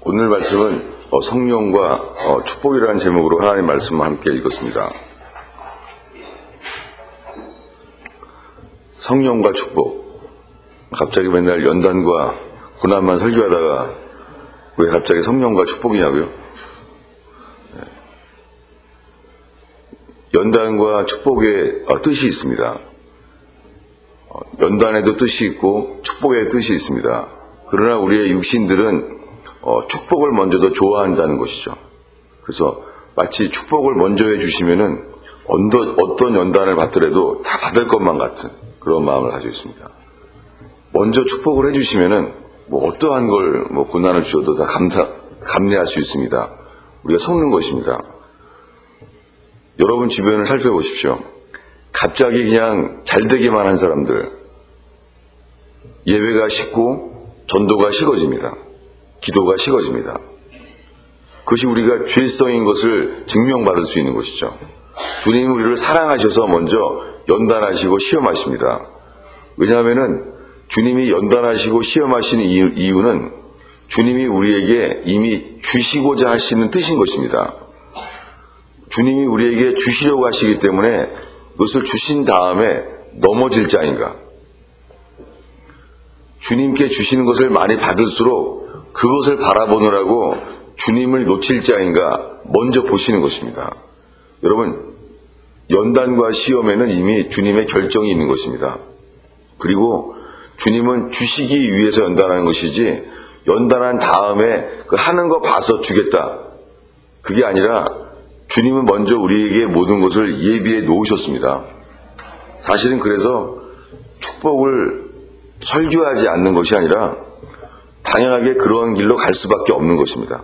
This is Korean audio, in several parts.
오늘 말씀은 성령과 축복이라는 제목으로 하나님 말씀을 함께 읽었습니다. 성령과 축복. 갑자기 맨날 연단과 고난만 설교하다가 왜 갑자기 성령과 축복이냐고요? 연단과 축복의 뜻이 있습니다. 연단에도 뜻이 있고 축복의 뜻이 있습니다. 그러나 우리의 육신들은 축복을 먼저 더 좋아한다는 것이죠. 그래서 마치 축복을 먼저 해주시면은 어떤 연단을 받더라도 다 받을 것만 같은 그런 마음을 가지고 있습니다. 먼저 축복을 해주시면은 어떠한 걸 고난을 주셔도 다 감내할 수 있습니다. 우리가 속는 것입니다. 여러분 주변을 살펴보십시오. 갑자기 그냥 잘 되기만 한 사람들, 예배가 식고 전도가 식어집니다. 기도가 식어집니다. 그것이 우리가 죄성인 것을 증명받을 수 있는 것이죠. 주님이 우리를 사랑하셔서 먼저 연단하시고 시험하십니다. 왜냐하면 주님이 연단하시고 시험하시는 이유는 주님이 우리에게 이미 주시고자 하시는 뜻인 것입니다. 주님이 우리에게 주시려고 하시기 때문에 그것을 주신 다음에 넘어질 자인가, 주님께 주시는 것을 많이 받을수록 그것을 바라보느라고 주님을 놓칠 자인가 먼저 보시는 것입니다. 여러분, 연단과 시험에는 이미 주님의 결정이 있는 것입니다. 그리고 주님은 주시기 위해서 연단하는 것이지 연단한 다음에 그 하는 거 봐서 주겠다, 그게 아니라 주님은 먼저 우리에게 모든 것을 예비해 놓으셨습니다. 사실은 그래서 축복을 설교하지 않는 것이 아니라 당연하게 그런 길로 갈 수밖에 없는 것입니다.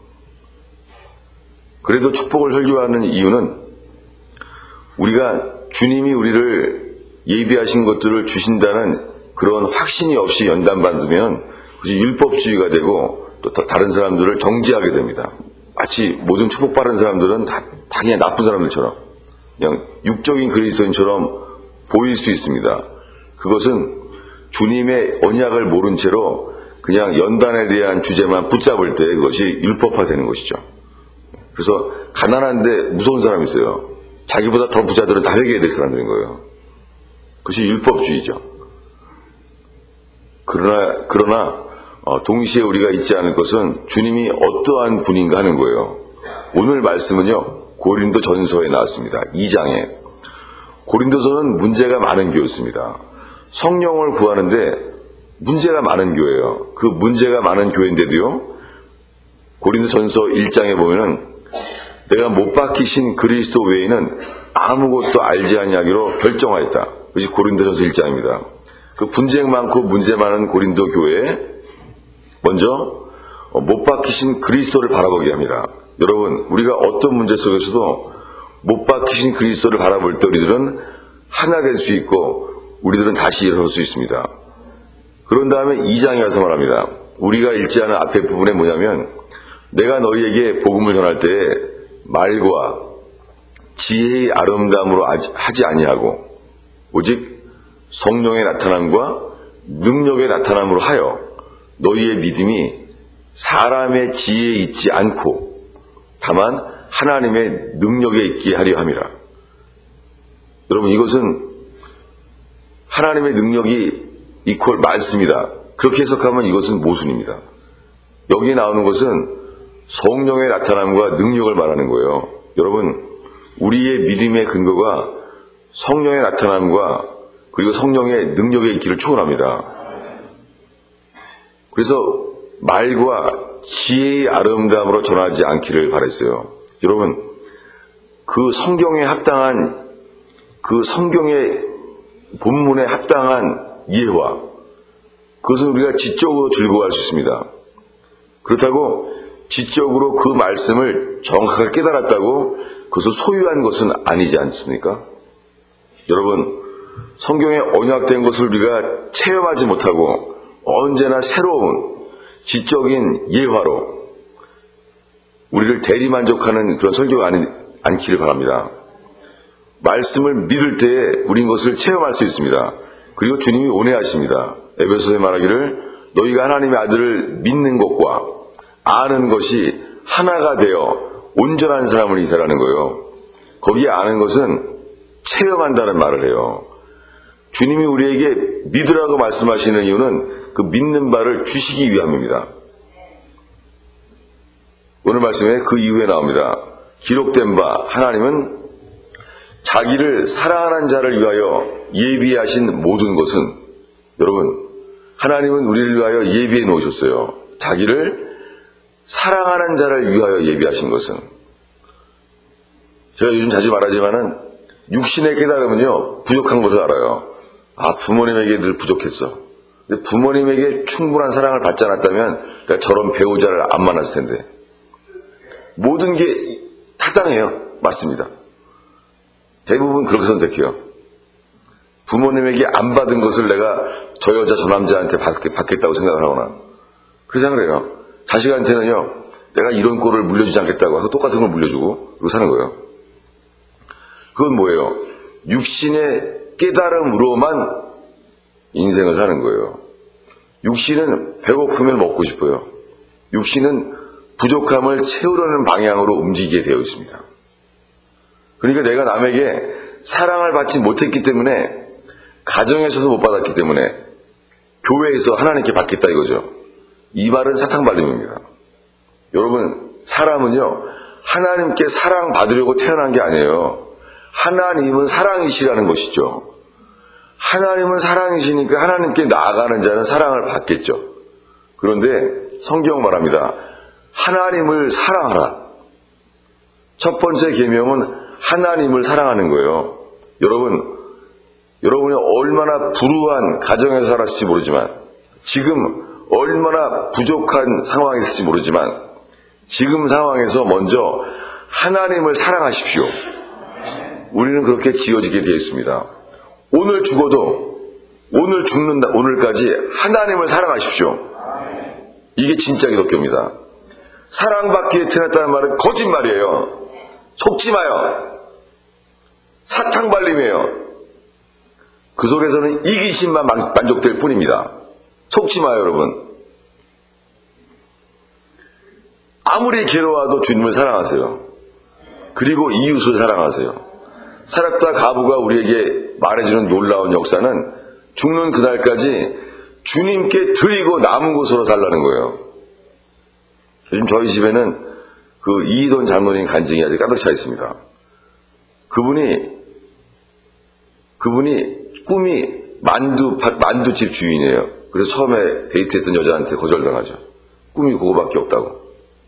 그래도 축복을 설교하는 이유는 우리가 주님이 우리를 예비하신 것들을 주신다는 그런 확신이 없이 연단받으면 그것이 율법주의가 되고 또 다른 사람들을 정죄하게 됩니다. 마치 모든 축복받은 사람들은 다 그냥 나쁜 사람들처럼, 그냥 육적인 그리스도인처럼 보일 수 있습니다. 그것은 주님의 언약을 모른 채로 그냥 연단에 대한 주제만 붙잡을 때 그것이 율법화되는 것이죠. 그래서 가난한데 무서운 사람이 있어요. 자기보다 더 부자들은 다 회개해야 될 사람들인 거예요. 그것이 율법주의죠. 그러나 동시에 우리가 잊지 않을 것은 주님이 어떠한 분인가 하는 거예요. 오늘 말씀은요, 고린도 전서에 나왔습니다. 2장에. 고린도서는 문제가 많은 교회였습니다. 성령을 구하는데 문제가 많은 교회예요. 그 문제가 많은 교회인데도요, 고린도 전서 1장에 보면은 내가 못 박히신 그리스도 외에는 아무것도 알지 아니하기로 결정하였다. 그것이 고린도 전서 1장입니다. 그 분쟁 많고 문제 많은 고린도 교회에 먼저 못 박히신 그리스도를 바라보게 합니다. 여러분, 우리가 어떤 문제 속에서도 못 박히신 그리스도를 바라볼 때 우리들은 하나 될 수 있고 우리들은 다시 일어설 수 있습니다. 그런 다음에 2장에 와서 말합니다. 우리가 읽지 않은 앞에 부분에 뭐냐면, 내가 너희에게 복음을 전할 때에 말과 지혜의 아름다움으로 하지 아니하고 오직 성령의 나타남과 능력의 나타남으로 하여 너희의 믿음이 사람의 지혜에 있지 않고 다만 하나님의 능력에 있게 하려 함이라. 여러분, 이것은 하나님의 능력이 이퀄 말씀이다, 그렇게 해석하면 이것은 모순입니다. 여기에 나오는 것은 성령의 나타남과 능력을 말하는 거예요. 여러분, 우리의 믿음의 근거가 성령의 나타남과 그리고 성령의 능력에 있기를 축원합니다. 그래서 말과 지혜의 아름다움으로 전하지 않기를 바랬어요. 여러분, 그 성경에 합당한, 그 성경의 본문에 합당한 이해와 그것은 우리가 지적으로 들고 갈 수 있습니다. 그렇다고 지적으로 그 말씀을 정확하게 깨달았다고 그것을 소유한 것은 아니지 않습니까? 여러분, 성경에 언약된 것을 우리가 체험하지 못하고 언제나 새로운 지적인 예화로 우리를 대리만족하는 그런 설교가 않기를 바랍니다. 말씀을 믿을 때에 우린 것을 체험할 수 있습니다. 그리고 주님이 원해하십니다. 에베소서에 말하기를 너희가 하나님의 아들을 믿는 것과 아는 것이 하나가 되어 온전한 사람을 되라는 거예요. 거기에 아는 것은 체험한다는 말을 해요. 주님이 우리에게 믿으라고 말씀하시는 이유는 그 믿는 바를 주시기 위함입니다. 오늘 말씀에 그 이후에 나옵니다. 기록된 바 하나님은 자기를 사랑하는 자를 위하여 예비하신 모든 것은, 여러분, 하나님은 우리를 위하여 예비해 놓으셨어요. 자기를 사랑하는 자를 위하여 예비하신 것은. 제가 요즘 자주 말하지만은 육신의 깨달음은요 부족한 것을 알아요. 아, 부모님에게 늘 부족했어. 근데 부모님에게 충분한 사랑을 받지 않았다면 내가 저런 배우자를 안 만났을 텐데. 모든 게 타당해요. 맞습니다. 대부분 그렇게 선택해요. 부모님에게 안 받은 것을 내가 저 여자 저 남자한테 받겠다고 생각을 하거나 그렇게 생각을 해요. 자식한테는요 내가 이런 꼴을 물려주지 않겠다고 하고 똑같은 걸 물려주고 그러고 사는 거예요. 그건 뭐예요? 육신의 깨달음으로만 인생을 사는 거예요. 육신은 배고프면 먹고 싶어요. 육신은 부족함을 채우려는 방향으로 움직이게 되어 있습니다. 그러니까 내가 남에게 사랑을 받지 못했기 때문에, 가정에서도 못 받았기 때문에 교회에서 하나님께 받겠다 이거죠. 이 말은 사탕발림입니다. 여러분, 사람은요 하나님께 사랑받으려고 태어난 게 아니에요. 하나님은 사랑이시라는 것이죠. 하나님은 사랑이시니까 하나님께 나아가는 자는 사랑을 받겠죠. 그런데 성경 말합니다. 하나님을 사랑하라. 첫 번째 계명은 하나님을 사랑하는 거예요. 여러분이 얼마나 불우한 가정에서 살았을지 모르지만, 지금 얼마나 부족한 상황에 있을지 모르지만, 지금 상황에서 먼저 하나님을 사랑하십시오. 우리는 그렇게 지어지게 되어 있습니다. 오늘 죽어도, 오늘 죽는다, 오늘까지 하나님을 사랑하십시오. 이게 진짜 기독교입니다. 사랑받기 위해 태어났다는 말은 거짓말이에요. 속지 마요. 사탕발림이에요. 그 속에서는 이기심만 만족될 뿐입니다. 속지 마요, 여러분. 아무리 괴로워도 주님을 사랑하세요. 그리고 이웃을 사랑하세요. 사렙과 가부가 우리에게 말해주는 놀라운 역사는 죽는 그날까지 주님께 드리고 남은 곳으로 살라는 거예요. 요즘 저희 집에는 그 이희돈 장로님 간증이 아주 가득 차 있습니다. 그분이 꿈이 만두집 주인이에요. 그래서 처음에 데이트했던 여자한테 거절당하죠. 꿈이 그거밖에 없다고.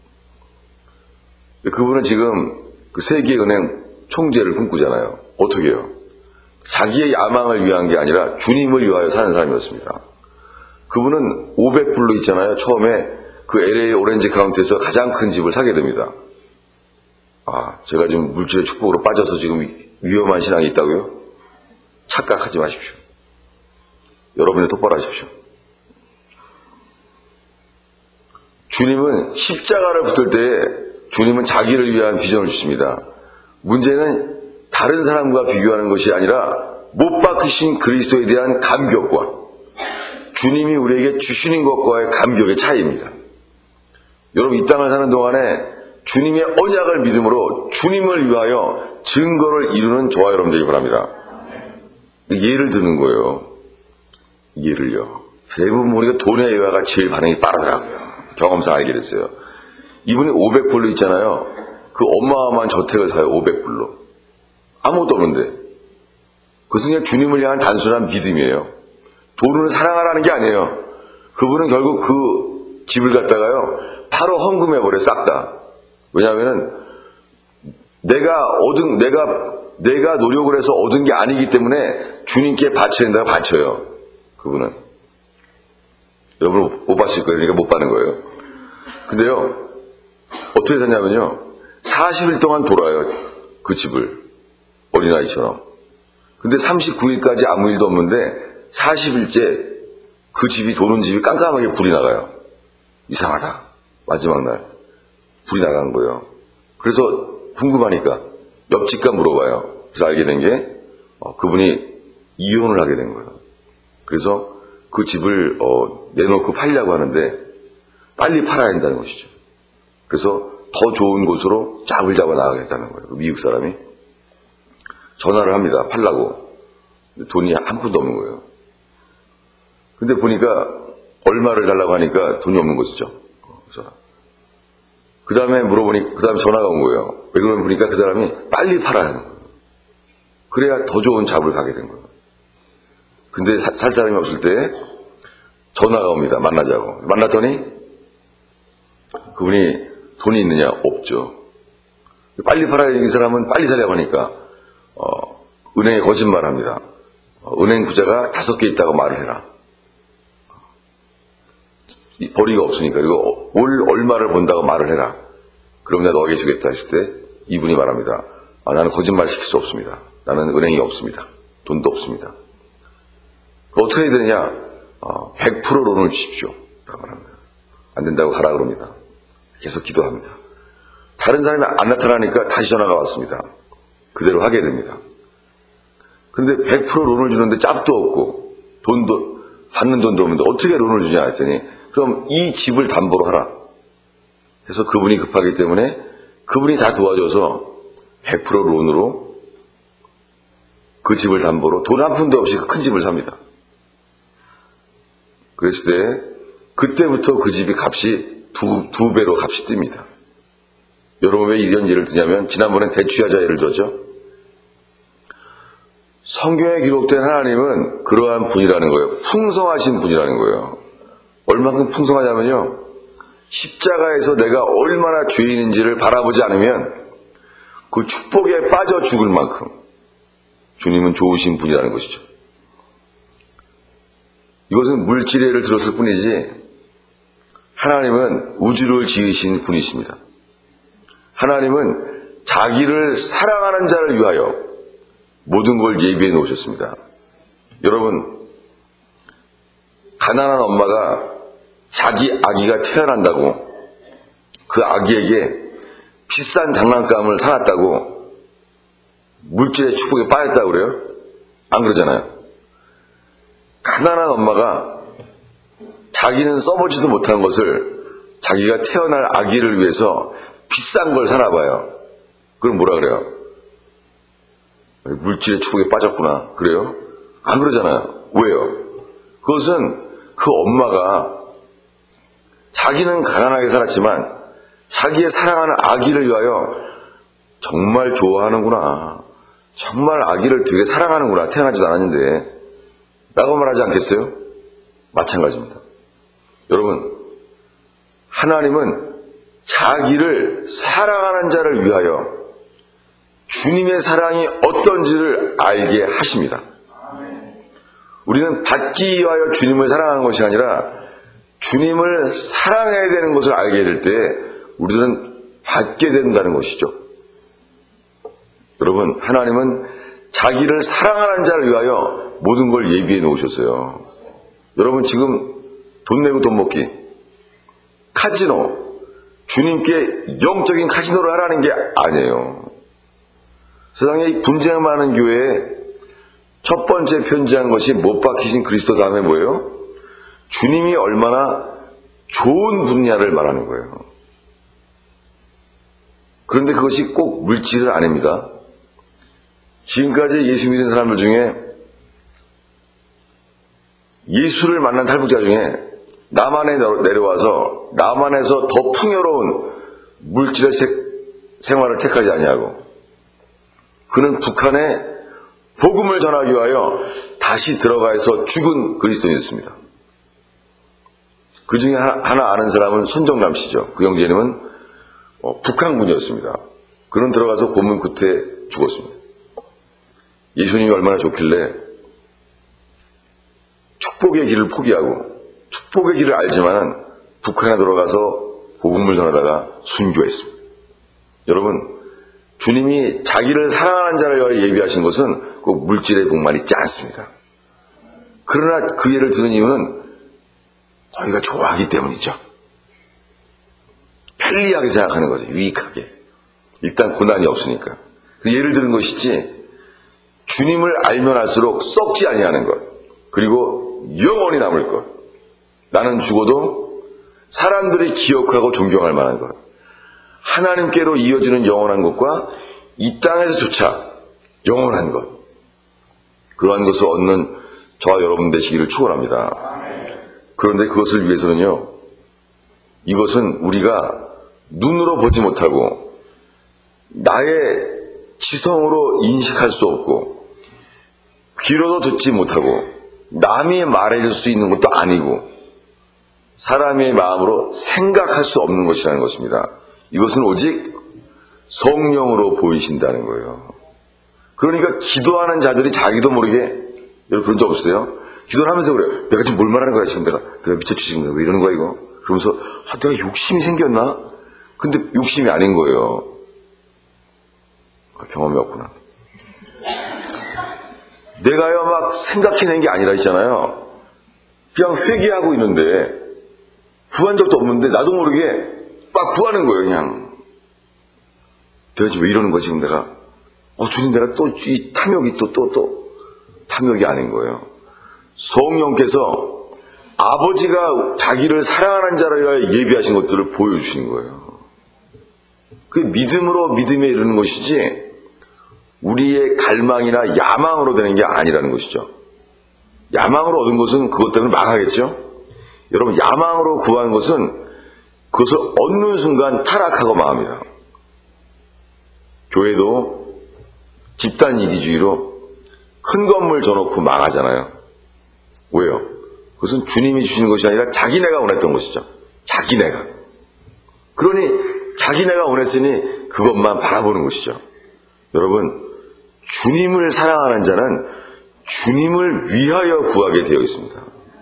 그분은 지금 그 세계은행 총재를 꿈꾸잖아요. 어떻게 해요? 자기의 야망을 위한 게 아니라 주님을 위하여 사는 사람이었습니다. 그분은 500불로 있잖아요. 처음에 그 LA 오렌지 카운티에서 가장 큰 집을 사게 됩니다. 아, 제가 지금 물질의 축복으로 빠져서 지금 위험한 신앙이 있다고요? 착각하지 마십시오. 여러분이 똑바로 하십시오. 주님은 십자가를 붙을 때 주님은 자기를 위한 비전을 주십니다. 문제는 다른 사람과 비교하는 것이 아니라 못 박히신 그리스도에 대한 감격과 주님이 우리에게 주시는 것과의 감격의 차이입니다. 여러분, 이 땅을 사는 동안에 주님의 언약을 믿음으로 주님을 위하여 증거를 이루는 저와 여러분 되기 바랍니다. 예를 드는 거예요. 예를요. 대부분 우리가 돈의 예화가 제일 반응이 빠르더라고요. 경험상 알게 됐어요. 이분이 500불로 있잖아요. 그 어마어마한 저택을 사요. 500불로. 아무것도 없는데. 그것은 그냥 주님을 향한 단순한 믿음이에요. 돈을 사랑하라는 게 아니에요. 그분은 결국 그 집을 갖다가요 바로 헌금해버려, 싹 다. 왜냐하면은 내가 노력을 해서 얻은 게 아니기 때문에 주님께 바쳐야 된다고 바쳐요. 그분은. 여러분 못 봤을 거예요. 그러니까 못 받는 거예요. 근데요, 어떻게 샀냐면요, 40일 동안 돌아요. 그 집을. 어린아이처럼. 근데 39일까지 아무 일도 없는데 40일째 그 집이, 도는 집이 깜깜하게 불이 나가요. 이상하다. 마지막 날 불이 나간 거예요. 그래서 궁금하니까 옆집가 물어봐요. 그래서 알게 된 게 그분이 이혼을 하게 된 거예요. 그래서 그 집을 내놓고 팔려고 하는데 빨리 팔아야 한다는 것이죠. 그래서 더 좋은 곳으로 짝을 잡아 나가겠다는 거예요. 미국 사람이 전화를 합니다. 팔라고. 돈이 한 푼도 없는 거예요. 근데 보니까 얼마를 달라고 하니까 돈이 없는 것이죠. 그 다음에 물어보니, 그 다음에 전화가 온 거예요. 왜 그러면 보니까 그 사람이 빨리 팔아야 하는 거예요. 그래야 더 좋은 잡을 가게 된 거예요. 근데 살 사람이 없을 때 전화가 옵니다. 만나자고. 만났더니 그분이 돈이 있느냐? 없죠. 빨리 팔아야 이 사람은 빨리 살려고 하니까 은행에 거짓말을 합니다. 은행 부자가 5개 있다고 말을 해라. 벌이가 없으니까. 그리고 올 얼마를 번다고 말을 해라. 그럼 내가 너에게 주겠다 했을 때 이분이 말합니다. 나는 거짓말 시킬 수 없습니다. 나는 은행이 없습니다. 돈도 없습니다. 어떻게 해야 되느냐? 100% 론을 주십시오. 라고 말합니다. 안 된다고 가라 그럽니다. 계속 기도합니다. 다른 사람이 안 나타나니까 다시 전화가 왔습니다. 그대로 하게 됩니다. 그런데 100% 론을 주는데 짭도 없고 돈도 받는 돈도 없는데 어떻게 론을 주냐 했더니 그럼 이 집을 담보로 하라. 그래서 그분이 급하기 때문에 그분이 다 도와줘서 100% 론으로 그 집을 담보로 돈 한 푼도 없이 큰 집을 삽니다. 그랬을 때 그때부터 그 집이 값이 두 배로 값이 뜹니다. 여러분 왜 이런 예를 드냐면 지난번엔 대취하자 예를 들었죠. 성경에 기록된 하나님은 그러한 분이라는 거예요. 풍성하신 분이라는 거예요. 얼만큼 풍성하냐면요. 십자가에서 내가 얼마나 죄인인지를 바라보지 않으면 그 축복에 빠져 죽을 만큼 주님은 좋으신 분이라는 것이죠. 이것은 물질의 예를 들었을 뿐이지 하나님은 우주를 지으신 분이십니다. 하나님은 자기를 사랑하는 자를 위하여 모든 걸 예비해 놓으셨습니다. 여러분, 가난한 엄마가 자기 아기가 태어난다고 그 아기에게 비싼 장난감을 사놨다고 물질의 축복에 빠졌다고 그래요? 안 그러잖아요. 가난한 엄마가 자기는 써보지도 못한 것을 자기가 태어날 아기를 위해서 비싼 걸 사놔봐요. 그럼 뭐라 그래요? 물질의 축복에 빠졌구나. 그래요? 안 그러잖아요. 왜요? 그것은 그 엄마가 자기는 가난하게 살았지만 자기의 사랑하는 아기를 위하여 정말 좋아하는구나. 정말 아기를 되게 사랑하는구나. 태어나지도 않았는데 라고 말하지 않겠어요? 마찬가지입니다. 여러분, 하나님은 자기를 사랑하는 자를 위하여 주님의 사랑이 어떤지를 알게 하십니다. 우리는 받기 위하여 주님을 사랑하는 것이 아니라 주님을 사랑해야 되는 것을 알게 될 때 우리는 받게 된다는 것이죠. 여러분, 하나님은 자기를 사랑하는 자를 위하여 모든 걸 예비해 놓으셨어요. 여러분 지금 돈 내고 돈 먹기, 카지노, 주님께 영적인 카지노를 하라는 게 아니에요. 세상에 분쟁 많은 교회에 첫 번째 편지한 것이 못 박히신 그리스도 다음에 뭐예요? 주님이 얼마나 좋은 분야를 말하는 거예요. 그런데 그것이 꼭 물질은 아닙니다. 지금까지 예수 믿는 사람들 중에 예수를 만난 탈북자 중에 남한에 내려와서 남한에서 더 풍요로운 물질의 생활을 택하지 아니하고 그는 북한에 복음을 전하기 위하여 다시 들어가서 죽은 그리스도인이었습니다. 그 중에 하나 아는 사람은 손정남 씨죠. 그 형제님은 북한군이었습니다. 그는 들어가서 고문 끝에 죽었습니다. 예수님이 얼마나 좋길래 축복의 길을 포기하고 축복의 길을 알지만 북한에 들어가서 복음을 전하다가 순교했습니다. 여러분, 주님이 자기를 사랑하는 자를 위하여 예비하신 것은 꼭 물질의 복만 있지 않습니다. 그러나 그 예를 드는 이유는 저희가 좋아하기 때문이죠. 편리하게 생각하는 거죠. 유익하게. 일단 고난이 없으니까. 그 예를 드는 것이지 주님을 알면 알수록 썩지 아니하는 것, 그리고 영원히 남을 것, 나는 죽어도 사람들이 기억하고 존경할 만한 것, 하나님께로 이어지는 영원한 것과 이 땅에서조차 영원한 것, 그러한 것을 얻는 저와 여러분 되시기를 축원합니다. 그런데 그것을 위해서는요, 이것은 우리가 눈으로 보지 못하고 나의 지성으로 인식할 수 없고 귀로도 듣지 못하고 남이 말해줄 수 있는 것도 아니고 사람의 마음으로 생각할 수 없는 것이라는 것입니다. 이것은 오직 성령으로 보이신다는 거예요. 그러니까 기도하는 자들이 자기도 모르게, 여러분 그런 적 없어요? 기도를 하면서 그래요. 내가 지금 뭘 말하는 거야? 지금 내가 미쳐주신 거야? 왜 이러는 거야 이거? 그러면서 내가 욕심이 생겼나? 근데 욕심이 아닌 거예요. 경험이 없구나. 내가요 막 생각해낸 게 아니라 있잖아요. 그냥 회개하고 있는데 구한 적도 없는데 나도 모르게 막 구하는 거예요. 그냥 내가 지금 왜 이러는 거지? 지금 내가 주님 내가 또 이 탐욕이 또 탐욕이 아닌 거예요. 성령께서 아버지가 자기를 사랑하는 자를 예비하신 것들을 보여주시는 거예요. 그 믿음으로 믿음에 이르는 것이지 우리의 갈망이나 야망으로 되는 게 아니라는 것이죠. 야망으로 얻은 것은 그것 때문에 망하겠죠. 여러분 야망으로 구한 것은 그것을 얻는 순간 타락하고 망합니다. 교회도 집단 이기주의로 큰 건물 져놓고 망하잖아요. 왜요? 그것은 주님이 주시는 것이 아니라 자기네가 원했던 것이죠. 자기네가. 그러니 자기네가 원했으니 그것만 바라보는 것이죠. 여러분 주님을 사랑하는 자는 주님을 위하여 구하게 되어 있습니다.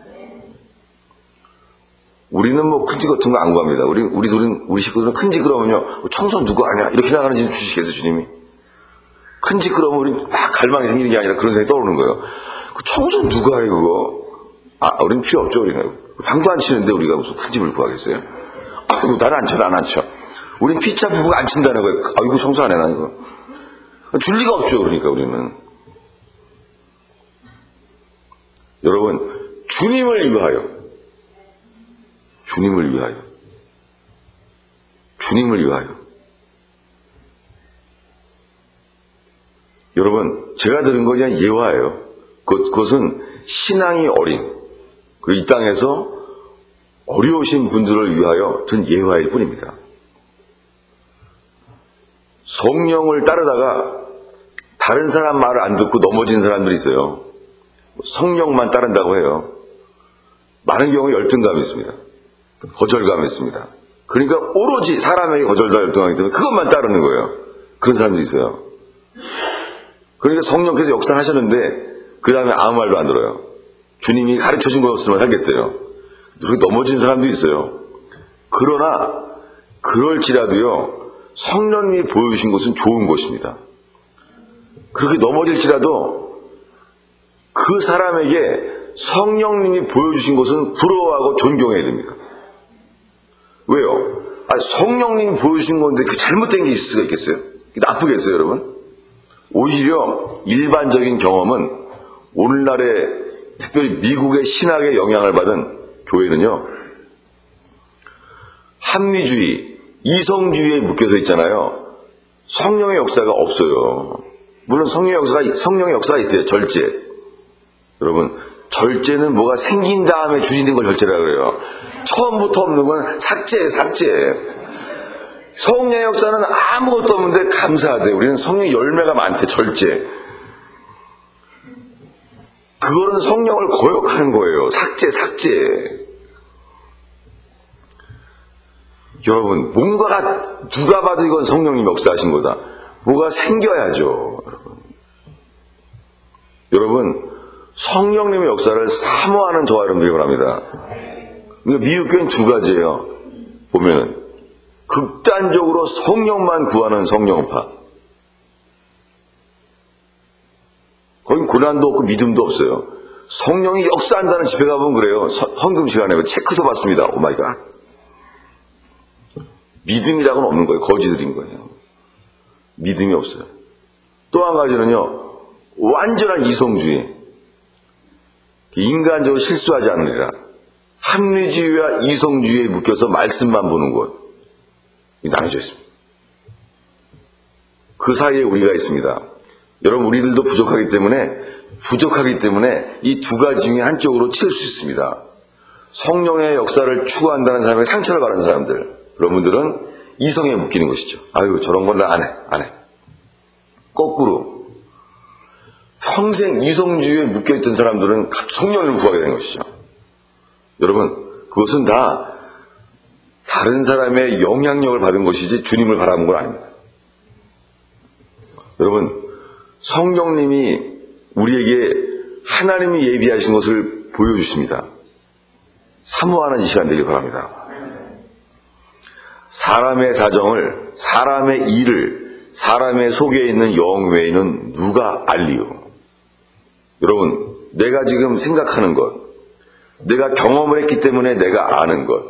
우리는 뭐 큰 집 같은 거 안 구합니다. 우리 식구들은 큰 집 그러면요, 청소 누구 하냐? 이렇게 나가는 집 주시겠어요, 주님이? 큰 집 그러면 우리 막 갈망이 생기는 게 아니라 그런 생각이 떠오르는 거예요. 그 청소 누가 해, 그거? 우리는 필요 없죠, 우리는. 방도 안 치는데 우리가 무슨 큰 집을 구하겠어요? 난 안 쳐. 우린 피차 부부가 안 친다는 거예요. 이거 청소 안 해, 나 이거. 줄 리가 없죠, 그러니까 우리는. 여러분, 주님을 위하여. 여러분, 제가 들은 거 그냥 예화예요. 그것은 신앙이 어린, 그리고 이 땅에서 어려우신 분들을 위하여 전 예화일 뿐입니다. 성령을 따르다가 다른 사람 말을 안 듣고 넘어진 사람들이 있어요. 성령만 따른다고 해요. 많은 경우에 열등감이 있습니다. 거절감이 있습니다. 그러니까 오로지 사람에게 거절과 열등하기 때문에 그것만 따르는 거예요. 그런 사람들이 있어요. 그러니까 성령께서 역사하셨는데 그 다음에 아무 말도 안 들어요. 주님이 가르쳐준 것으로만 살겠대요. 그렇게 넘어진 사람도 있어요. 그러나 그럴지라도요, 성령님이 보여주신 것은 좋은 것입니다. 그렇게 넘어질지라도 그 사람에게 성령님이 보여주신 것은 부러워하고 존경해야 됩니다. 왜요? 성령님이 보여주신 건데 그 잘못된 게 있을 수가 있겠어요? 나쁘겠어요, 여러분? 오히려 일반적인 경험은 오늘날의 특별히 미국의 신학에 영향을 받은 교회는요, 합리주의, 이성주의에 묶여서 있잖아요. 성령의 역사가 없어요. 물론 성령의 역사가 있대요. 절제. 여러분, 절제는 뭐가 생긴 다음에 주시는 걸 절제라 그래요. 처음부터 없는 건 삭제예요, 삭제. 성령의 역사는 아무것도 없는데 감사하대. 우리는 성령의 열매가 많대, 절제. 그거는 성령을 거역하는 거예요. 삭제. 여러분, 뭔가가 누가 봐도 이건 성령님 역사하신 거다. 뭐가 생겨야죠, 여러분, 성령님의 역사를 사모하는 저와 여러분들이 바랍니다. 그러니까 미국 교회는 두 가지예요. 보면은 극단적으로 성령만 구하는 성령파. 거긴 고난도 없고 믿음도 없어요. 성령이 역사한다는 집회 가보면 그래요. 헌금 시간에 체크도 받습니다. 오 마이 갓. 믿음이라고는 없는 거예요. 거지들인 거예요. 믿음이 없어요. 또 한 가지는요, 완전한 이성주의. 인간적으로 실수하지 않으리라. 합리주의와 이성주의에 묶여서 말씀만 보는 것. 나눠져 있습니다. 그 사이에 우리가 있습니다. 여러분, 우리들도 부족하기 때문에 이 두 가지 중에 한쪽으로 치일 수 있습니다. 성령의 역사를 추구한다는 사람에게 상처를 받은 사람들, 그런 분들은 이성에 묶이는 것이죠. 아유, 저런 건 나 안 해. 거꾸로 평생 이성주의에 묶여있던 사람들은 성령을 구하게 되는 것이죠. 여러분, 그것은 다 다른 사람의 영향력을 받은 것이지 주님을 바라본 건 아닙니다. 여러분, 성령님이 우리에게 하나님이 예비하신 것을 보여주십니다. 사모하는 이 시간 되길 바랍니다. 사람의 사정을, 사람의 일을, 사람의 속에 있는 영 외에는 누가 알리요? 여러분, 내가 지금 생각하는 것, 내가 경험을 했기 때문에 내가 아는 것,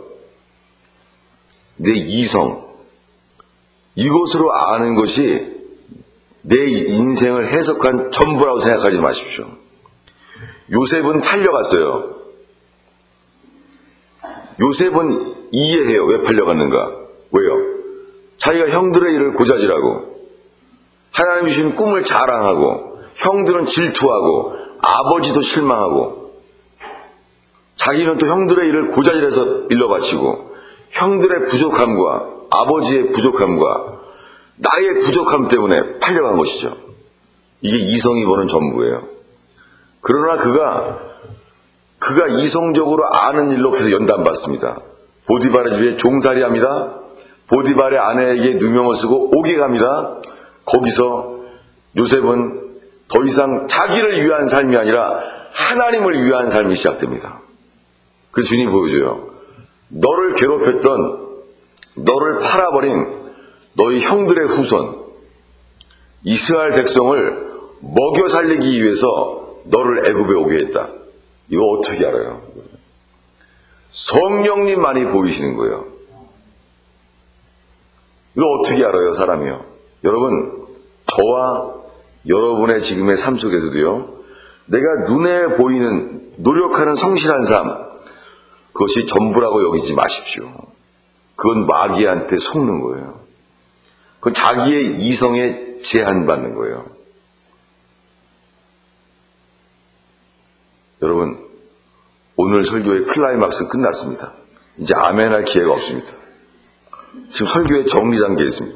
내 이성, 이것으로 아는 것이 내 인생을 해석한 전부라고 생각하지 마십시오. 요셉은 팔려갔어요. 요셉은 이해해요. 왜 팔려갔는가? 왜요? 자기가 형들의 일을 고자질하고 하나님 주신 꿈을 자랑하고 형들은 질투하고 아버지도 실망하고 자기는 또 형들의 일을 고자질해서 일러바치고 형들의 부족함과 아버지의 부족함과 나의 부족함 때문에 팔려간 것이죠. 이게 이성이 보는 전부예요. 그러나 그가 이성적으로 아는 일로 계속 연단받습니다. 보디발의 집에 종살이합니다. 보디발의 아내에게 누명을 쓰고 옥에 갑니다. 거기서 요셉은 더 이상 자기를 위한 삶이 아니라 하나님을 위한 삶이 시작됩니다. 그래서 주님이 보여줘요. 너를 괴롭혔던, 너를 팔아버린 너희 형들의 후손 이스라엘 백성을 먹여 살리기 위해서 너를 애굽에 오게 했다. 이거 어떻게 알아요? 성령님만이 보이시는 거예요. 이거 어떻게 알아요, 사람이요? 여러분, 저와 여러분의 지금의 삶 속에서도요, 내가 눈에 보이는 노력하는 성실한 삶, 그것이 전부라고 여기지 마십시오. 그건 마귀한테 속는 거예요. 그건 자기의 이성에 제한받는 거예요. 여러분, 오늘 설교의 클라이막스는 끝났습니다. 이제 아멘할 기회가 없습니다. 지금 설교의 정리 단계에 있습니다.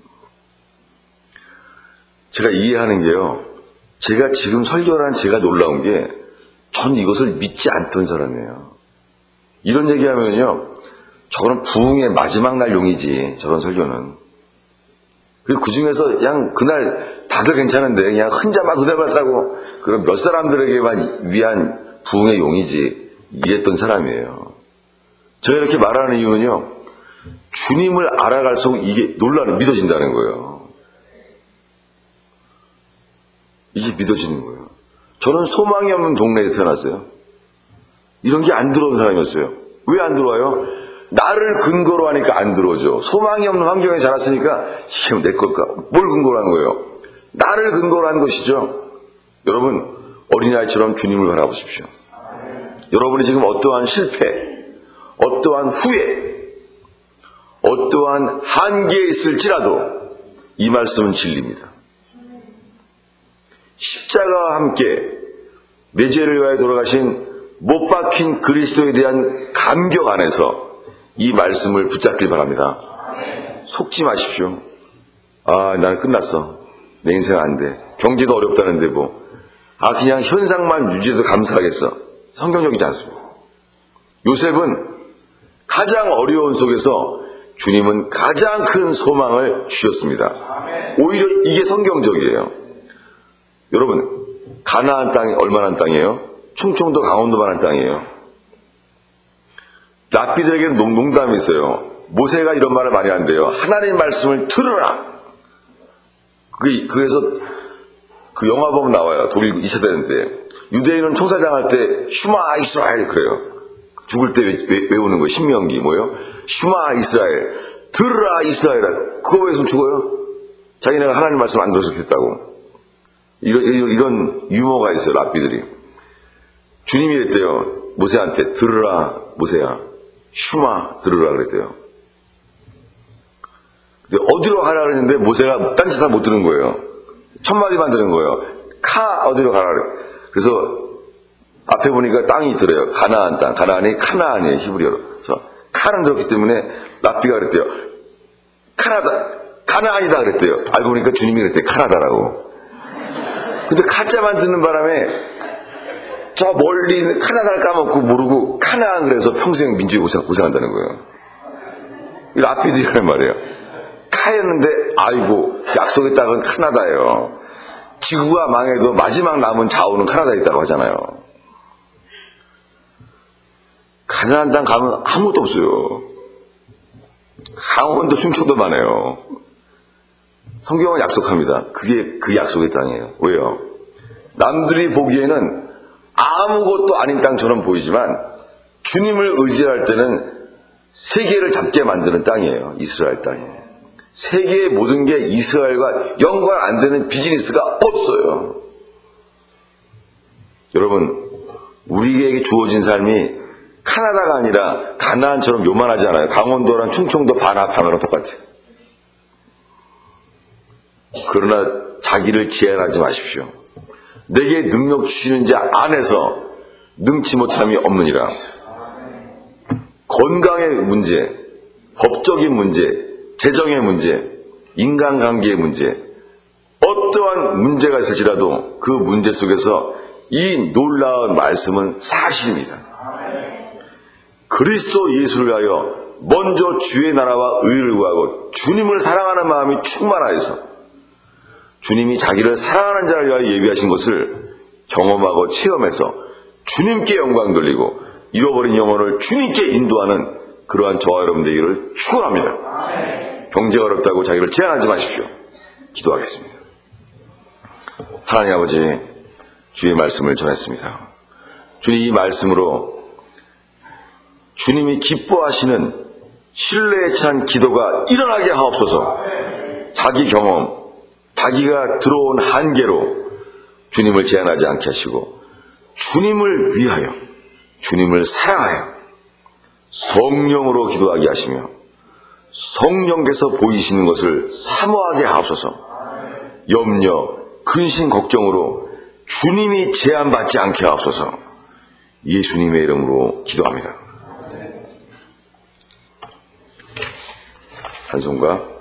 제가 이해하는 게요, 제가 지금 설교를 한 제가 놀라운 게, 전 이것을 믿지 않던 사람이에요. 이런 얘기하면요, 저거는 부흥의 마지막 날 용이지, 저런 설교는. 그리고 그 중에서 그냥 그날 다들 괜찮은데, 그냥 혼자만 은혜 받았다고, 그런 몇 사람들에게만 위한 부흥의 용이지, 이랬던 사람이에요. 제가 이렇게 말하는 이유는요, 주님을 알아갈수록 이게 믿어진다는 거예요. 이게 믿어지는 거예요. 저는 소망이 없는 동네에 태어났어요. 이런 게 안 들어온 사람이었어요. 왜 안 들어와요? 나를 근거로 하니까 안 들어오죠. 소망이 없는 환경에 자랐으니까 이게 내 걸까? 뭘 근거로 한 거예요? 나를 근거로 한 것이죠. 여러분, 어린아이처럼 주님을 바라보십시오. 여러분이 지금 어떠한 실패, 어떠한 후회, 어떠한 한계에 있을지라도 이 말씀은 진리입니다. 십자가와 함께 내 죄를 위하여 돌아가신 못 박힌 그리스도에 대한 감격 안에서 이 말씀을 붙잡길 바랍니다. 속지 마십시오. 아, 나는 끝났어. 내 인생 안 돼. 경제도 어렵다는데 뭐. 아, 그냥 현상만 유지해도 감사하겠어. 성경적이지 않습니다. 요셉은 가장 어려운 속에서 주님은 가장 큰 소망을 주셨습니다. 오히려 이게 성경적이에요. 여러분, 가나안 땅이 얼마나 땅이에요? 충청도 강원도만한 땅이에요. 랍비들에게는 농담이 있어요. 모세가 이런 말을 많이 한대요. 하나님 말씀을 들으라. 그래서 그 영화 보면 나와요. 독일 2차 대전 때. 유대인은 총사장할 때 슈마 이스라엘 그래요. 죽을 때 외우는 거예요. 신명기 뭐예요? 슈마 이스라엘. 들으라 이스라엘아. 그거 외워서 죽어요? 자기네가 하나님 말씀 안 들어서 그랬다고. 이런 유머가 있어요. 랍비들이. 주님이 그랬대요. 모세한테 들으라 모세야. 슈마 들으라 그랬대요. 근데 어디로 가라 그랬는데 모세가 딴짓 다 못 들은 거예요. 첫 마디만 들은 거예요. 어디로 가라 그래. 그래서 앞에 보니까 땅이 있더래요. 가나안 땅. 가나안이 카나안이에요. 히브리어로. 그래서 카는 들었기 때문에 랍비가 그랬대요. 가나안이다 그랬대요. 알고 보니까 주님이 그랬대요. 카나다라고. 근데 카자만 듣는 바람에 저 멀리 있는 카나다를 까먹고 모르고 카나안 그래서 평생 민족이 고생한다는 거예요. 이 랍비들이란 말이에요. 카였는데 아이고 약속의 땅은 카나다예요. 지구가 망해도 마지막 남은 자원은 카나다에 있다고 하잖아요. 가나안 땅 가면 아무것도 없어요. 강원도 충청도만 해요. 성경은 약속합니다. 그게 그 약속의 땅이에요. 왜요? 남들이 보기에는 아무것도 아닌 땅처럼 보이지만 주님을 의지할 때는 세계를 잡게 만드는 땅이에요. 이스라엘 땅이에요. 세계의 모든 게 이스라엘과 연관 안 되는 비즈니스가 없어요. 여러분, 우리에게 주어진 삶이 카나다가 아니라 가나안처럼 요만하지 않아요. 강원도랑 충청도 반합하면 똑같아요. 그러나 자기를 제한하지 마십시오. 내게 능력 주시는 자 안에서 능치 못함이 없느니라. 건강의 문제, 법적인 문제, 재정의 문제, 인간관계의 문제, 어떠한 문제가 있을지라도 그 문제 속에서 이 놀라운 말씀은 사실입니다. 그리스도 예수를 위하여 먼저 주의 나라와 의를 구하고 주님을 사랑하는 마음이 충만하여서 주님이 자기를 사랑하는 자를 위하여 예비하신 것을 경험하고 체험해서 주님께 영광 돌리고 잃어버린 영혼을 주님께 인도하는 그러한 저와 여러분 되기를 축원합니다. 경제가 어렵다고 자기를 제한하지 마십시오. 기도하겠습니다. 하나님 아버지, 주의 말씀을 전했습니다. 주님, 이 말씀으로 주님이 기뻐하시는 신뢰에 찬 기도가 일어나게 하옵소서. 자기 경험, 자기가 들어온 한계로 주님을 제한하지 않게 하시고 주님을 위하여, 주님을 사랑하여 성령으로 기도하게 하시며 성령께서 보이시는 것을 사모하게 하옵소서. 염려, 근심, 걱정으로 주님이 제한받지 않게 하옵소서. 예수님의 이름으로 기도합니다. 찬송가